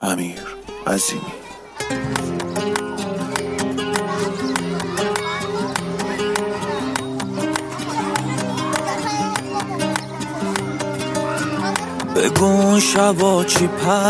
امیر عظیمی. بگو شبا چی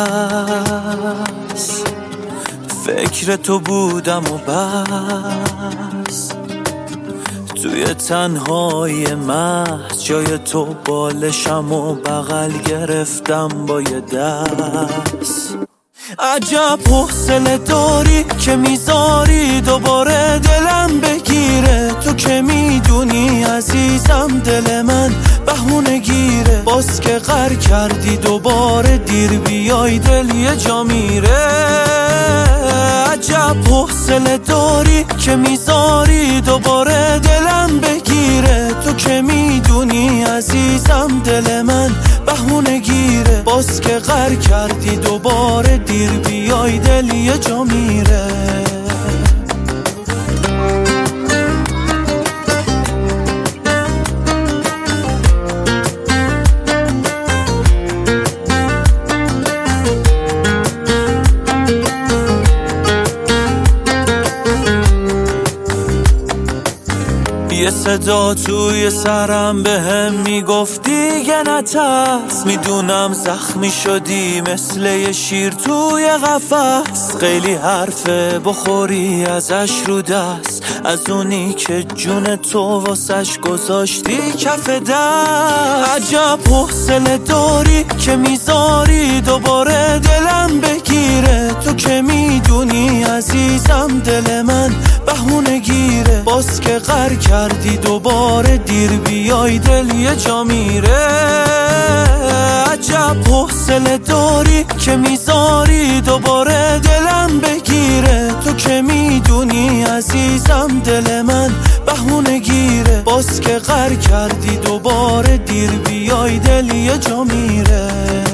پس فکر تو بودم و بس، توی تنهای محض جای تو بالشم و بغل گرفتم با یه دست. عجب حوصله داری که میذاری دوباره دلم بگیره، تو که میدونی عزیزم دل من بهونه گیره، باز که غر کردی دوباره دیر بیای دل یه جا میره. عجب حوصله داری که میذاری دوباره دلم بگیره، تو که میدونی عزیزم دل من بهونه گیره، باز که غر کردی دوباره دیر بیای دل یه جا میره. یه صدا توی سرم بهم میگفت دیگه نترس، میدونم زخمی شدی مثل یه شیر توی قفس، خیلی حرفه بخوری ازش رو دست، از اونی که جون تو واسش گذاشتی کف دست. عجب حوصله داری که میذاری دوباره دلم بگیره، تو که میدونی عزیزم دل من بهونه گیره، باز که غر کردی دوباره دیر بیای دل یه جا میره. عجب حوصله داری که میذاری دوباره دلم بگیره، تو که میدونی عزیزم دل من بهونه گیره، باز که غر کردی دوباره دیر بیای دل یه جا میره.